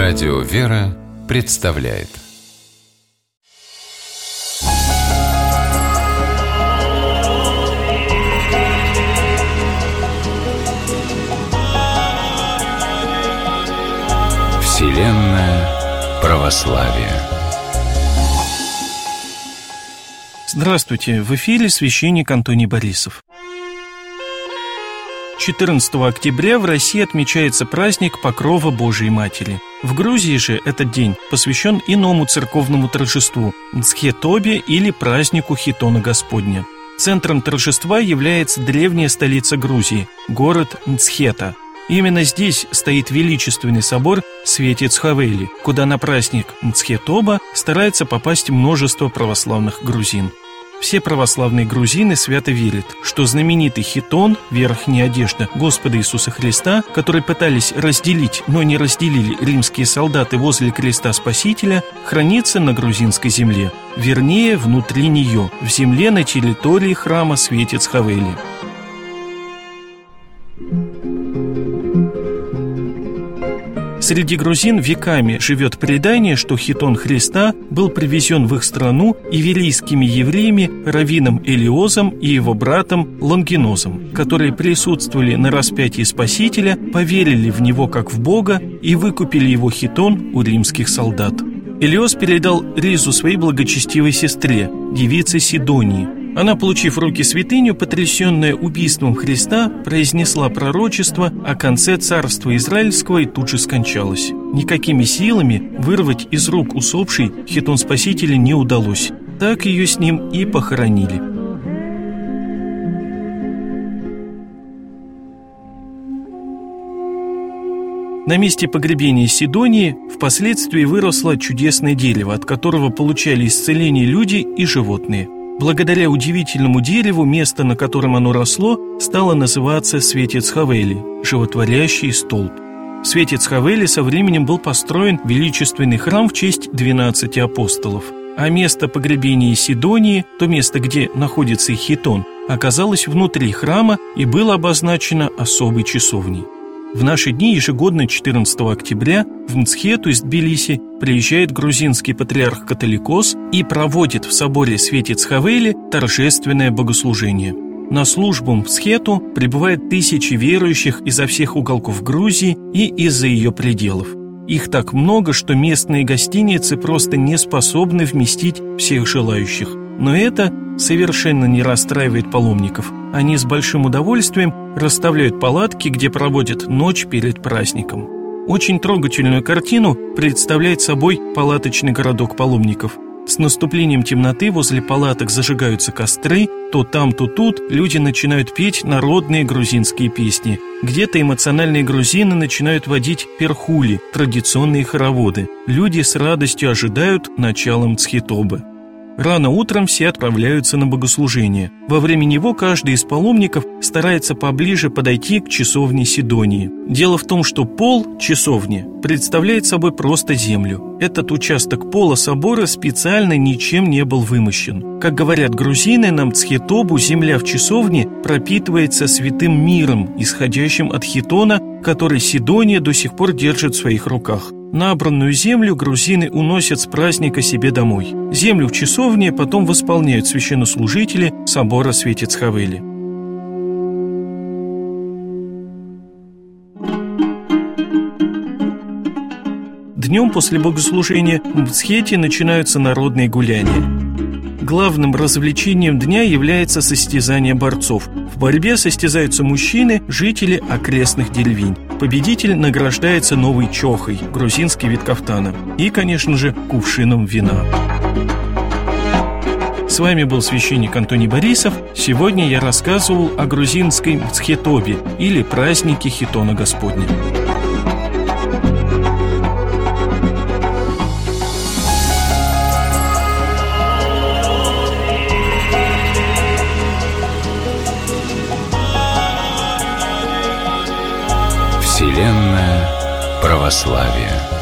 Радио «Вера» представляет. Вселенная православия. Здравствуйте, в эфире священник Антоний Борисов. 14 октября в России отмечается праздник Покрова Божией Матери. В Грузии же этот день посвящен иному церковному торжеству – Мцхе-Тобе или празднику Хитона Господня. Центром торжества является древняя столица Грузии – город Мцхета. Именно здесь стоит величественный собор Светец-Хавели, куда на праздник Мцхе-Тоба старается попасть множество православных грузин. Все православные грузины свято верят, что знаменитый хитон, верхняя одежда Господа Иисуса Христа, который пытались разделить, но не разделили римские солдаты возле креста Спасителя, хранится на грузинской земле, вернее, внутри нее, в земле на территории храма Светец-Хавели. Среди грузин веками живет предание, что хитон Христа был привезен в их страну иверийскими евреями раввином Элиозом и его братом Лонгинозом, которые присутствовали на распятии Спасителя, поверили в него как в Бога и выкупили его хитон у римских солдат. Элиоз передал ризу своей благочестивой сестре, девице Сидонии. Она, получив в руки святыню, потрясенная убийством Христа, произнесла пророчество о конце царства израильского и тут же скончалась. Никакими силами вырвать из рук усопшей хитон Спасителя не удалось. Так ее с ним и похоронили. На месте погребения Сидонии впоследствии выросло чудесное дерево, от которого получали исцеление люди и животные. Благодаря удивительному дереву место, на котором оно росло, стало называться Светец-Хавели, животворящий столб. В Светец-Хавели со временем был построен величественный храм в честь 12 апостолов, а место погребения Сидонии, то место, где находится хитон, оказалось внутри храма и было обозначено особой часовней. В наши дни ежегодно 14 октября в Мцхету из Тбилиси приезжает грузинский патриарх Католикос и проводит в соборе Светец-Хавели торжественное богослужение. На службу в Мцхету прибывают тысячи верующих изо всех уголков Грузии и из-за ее пределов. Их так много, что местные гостиницы просто не способны вместить всех желающих. Но это совершенно не расстраивает паломников. Они с большим удовольствием расставляют палатки, где проводят ночь перед праздником. Очень трогательную картину представляет собой палаточный городок паломников. С наступлением темноты возле палаток зажигаются костры, то там, то тут люди начинают петь народные грузинские песни. Где-то эмоциональные грузины начинают водить перхули, традиционные хороводы. Люди с радостью ожидают начала Мцхе-Тобы. Рано утром все отправляются на богослужение. Во время него каждый из паломников старается поближе подойти к часовне Сидонии. Дело в том, что пол часовни представляет собой просто землю. Этот участок пола собора специально ничем не был вымощен. Как говорят грузины, на Мцхе-Тобу земля в часовне пропитывается святым миром, исходящим от хитона, который Сидония до сих пор держит в своих руках. Набранную землю грузины уносят с праздника себе домой. Землю в часовне потом восполняют священнослужители собора Светец-Хавели. Днем после богослужения в Мцхете начинаются народные гуляния. Главным развлечением дня является состязание борцов. В борьбе состязаются мужчины, жители окрестных деревень. Победитель награждается новой чохой, грузинский вид кафтана, и, конечно же, кувшином вина. С вами был священник Антоний Борисов. Сегодня я рассказывал о грузинской Мцхе-Тобе или празднике Хитона Господня. Вселенная православия.